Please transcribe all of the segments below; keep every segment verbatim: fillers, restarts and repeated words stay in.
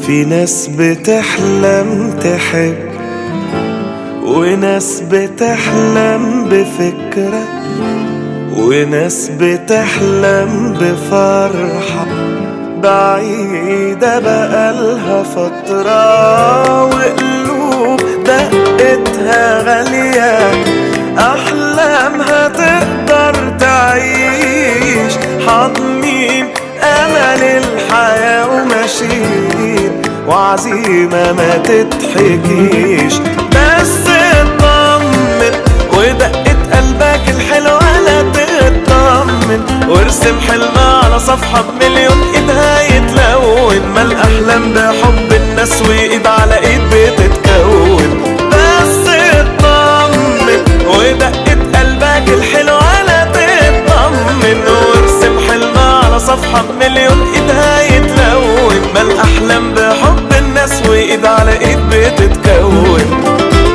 في ناس بتحلم تحب، وناس بتحلم بفكرة، وناس بتحلم بفرحة بعيدة بقالها فترة، وقلوب دقتها غالية أحلامها تقدر تعيش، حاضنين أمل الحياة وماشيين وعزيمة ما تتحكيش. بس اطمن ودقة قلبك الحلوة لا تطمن، وارسم حلم على صفحة بمليون ايدها يتلون، ما الأحلام بحب الناس وايد على ايد بتتكون. بس اطمن ودقة قلبك الحلوة لا تطمن، وارسم حلم على صفحة بمليون ايدها يتلون، ما الأحلام بحب الناس وايد على ايد بتتكون.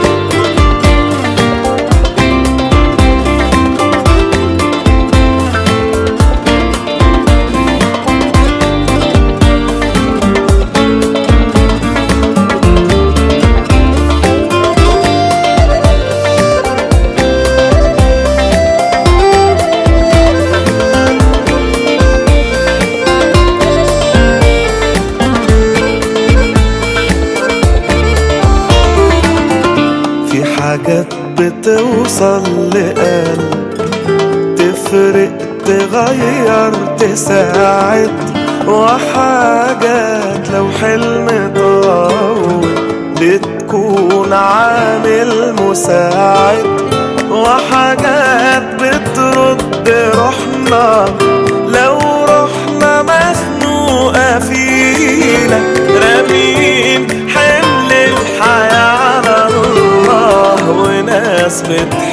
حاجات بتوصل لقلب تفرق تغير تساعد، وحاجات لو حلم طول بتكون عامل مساعد، وحاجات بترد روحنا لو روحنا مخنوقة فينا، رامين حمل الحياة على الله وناس بتحب